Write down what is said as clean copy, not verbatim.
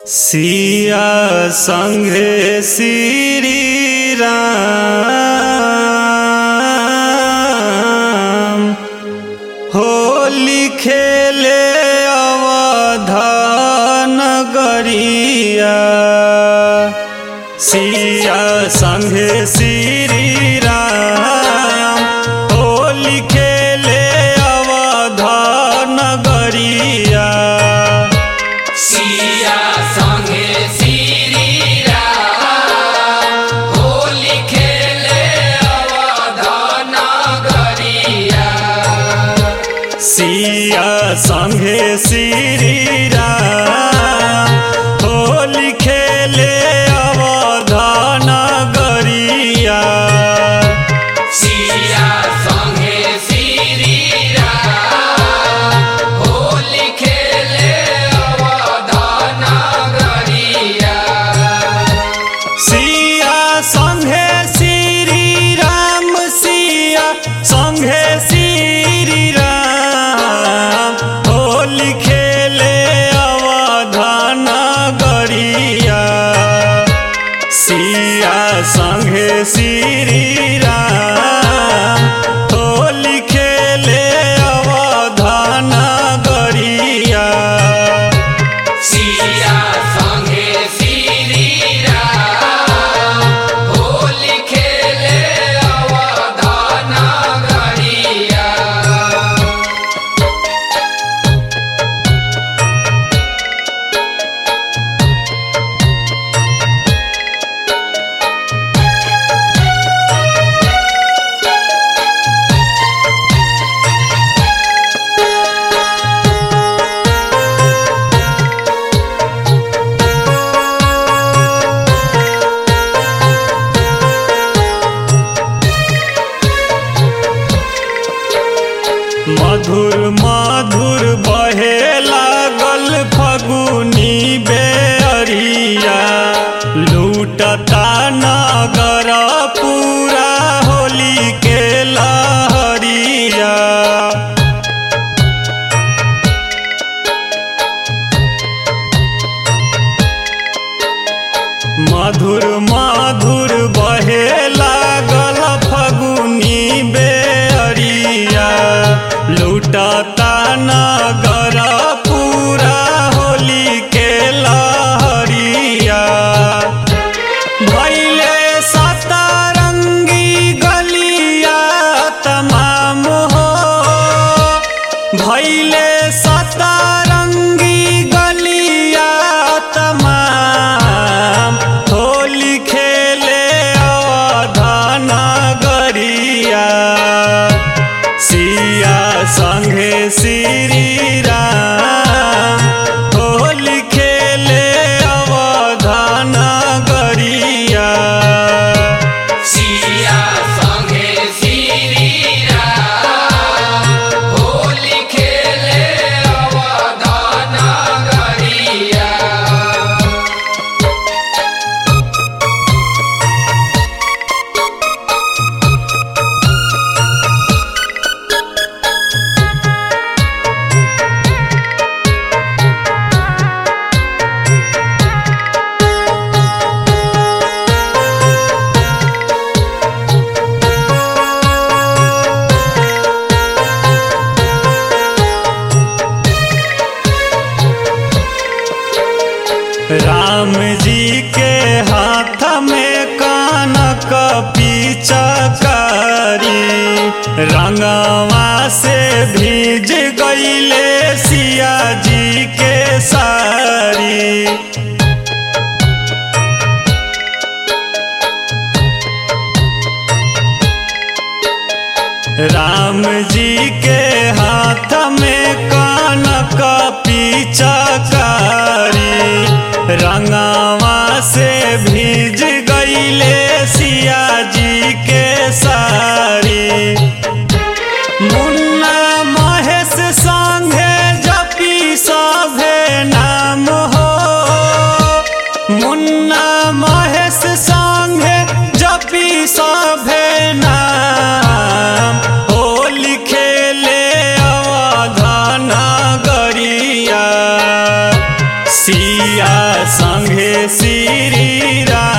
सिया संगे श्री राम होली खेले अवधान गरिया। सिया संगे श्री राम होली खेले अवधान गरिया। सिया संगे श्री राम होली खेले अवधान गरिया। सिया संगे श्री राम होली खेले अवधान गरिया। सिया संगे श्री राम होली खेले अवधान गरिया। सिया संगे श्री राम सिया संगे श्री राम होली खेले अवधान गरिया। सिया संगे श्री राम होली खेले अवधान गरिया। सिया संगे श्री राम होली खेले अवधान गरिया। मधुर मधुर बहे लागल फगुनी बेअरिया। लूटता नगर पूरा होली के लहरिया। मधुर मधुर बहे लागल फगुनी बेअरिया। लूटता नगर पूरा होली के लहरिया। भैले सतरंगी गलिया तमाम हो। भैले सतरंगी गलिया तमाम होली खेले अवधान गरिया। सिया संगे श्री राम होली खेले अवधान गरिया। सिया संगे श्री राम होली खेले अवधान गरिया। राम जी के हाथ में कनक पिचकारी। रंगवा से भीज गईले सिया जी के सारी। राम जी के हाथ में कनक पिचकारी। रंगवा से भीज गईले सिया जी के सारी। मुन्ना महेश संगे जपी सभे नाम हो। मुन्ना महेश संगे जपी सभे नाम होली खेले अवधान गरिया। सिया संगे श्री राम।